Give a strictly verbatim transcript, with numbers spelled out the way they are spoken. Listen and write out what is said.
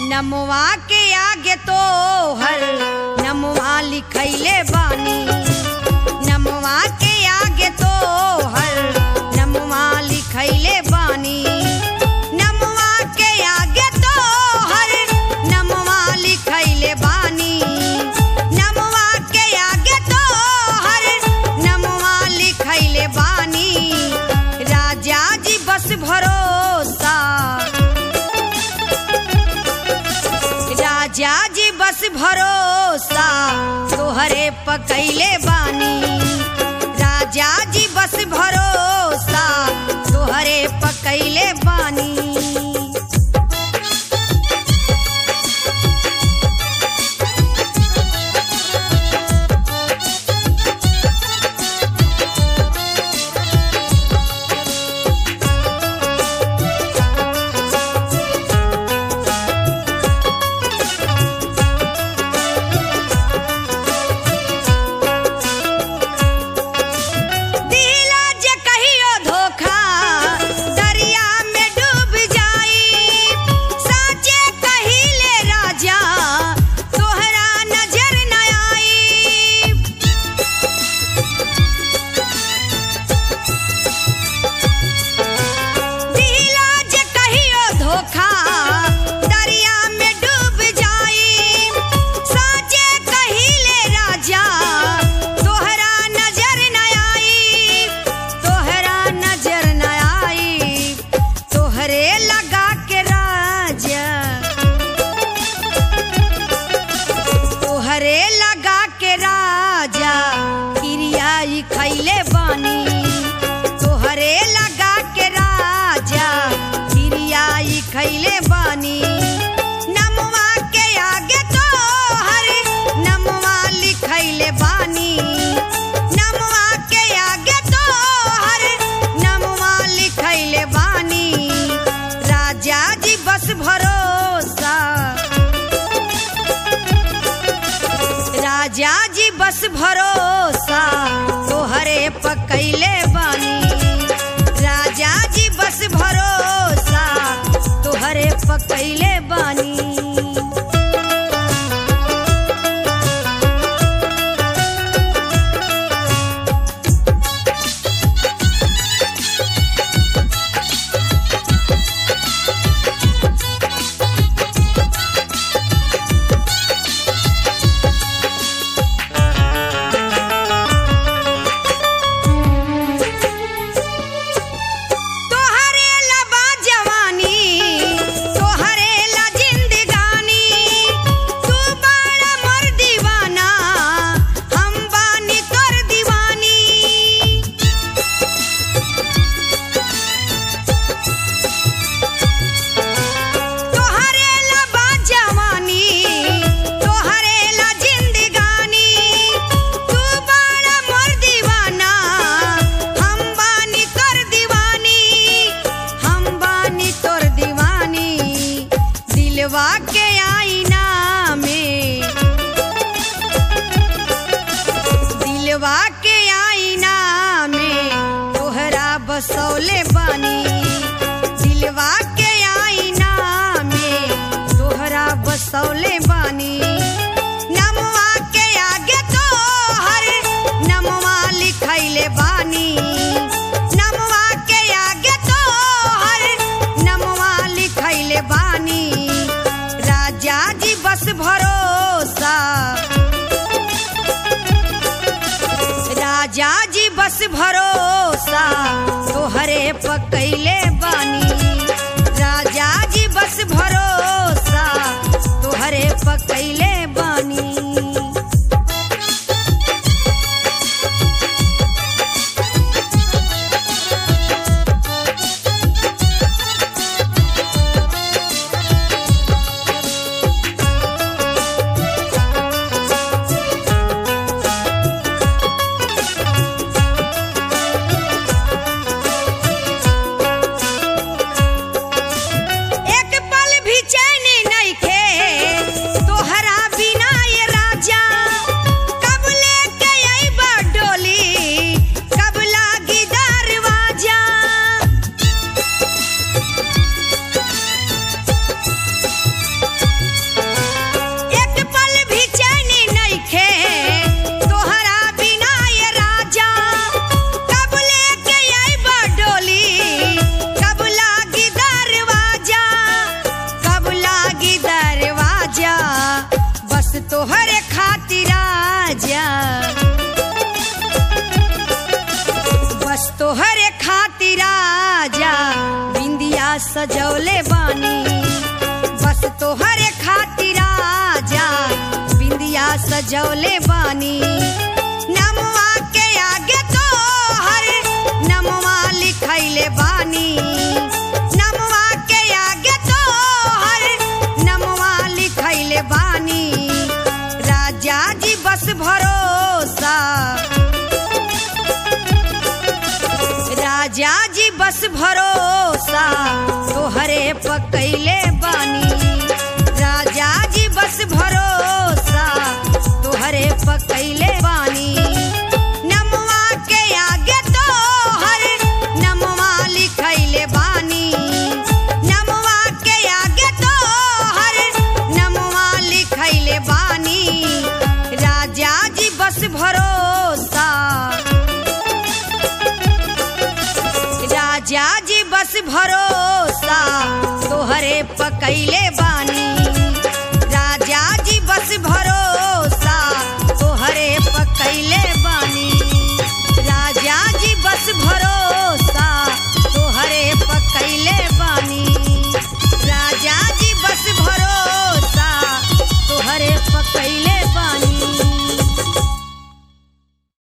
नमवा के आगे तो हर नमवा लिखैले बानी। नमवा के आगे तो हर नमवा लिखैले बानी। नमवा के आगे तो हर नमवा लिखैले बानी। नमवा के आगे तो हर नमवा लिखैले बानी। राजा जी बस भरोसा, राजा जी बस भरोसा तोहरे पकैले बानी। राजा जी बस भरोसा तोहरे पकैले बानी। खैले बानी तोहरे लगा के राजा गिरियाई खैले बानी। नमवा के आगे तो हर नमवा लिखैले बानी। नमवा के आगे तो हर नमवा लिखैले बानी। राजा जी बस भरोसा, राजा जी बस भरोसा तोहरे पकैले बानी। राजा जी बस भरोसा तोहरे पकैले बानी। दिलवा के आईना में, दिलवा के आईना में तोहरा बसौले बानी। दिलवा के आईना में तोहरा बसौले बानी। नमवा के आगे तो हर नमवा लिखैले बानी। नमवा के आगे तो हर नमवा लिखैले बानी। राजा जी बस भरोसा, राजा जी बस भरोसा तोहरे पकैले बानी। राजा जी बस भरोसा तोहरे पकैले बानी। तोहरे खातिर राजा, बस तोहरे खातिर राजा बिंदिया सजौले बानी, बस तोहरे खातिर राजा बिंदिया सजौले बानी। नमवा के आगे तोहर नमवा लिखैले बानी, नमवा के आगे तोहर नमवा लिखैले बानी। राजा जी बस भरोसा, राजा जी बस भरोसा तोहरे पकैले बानी,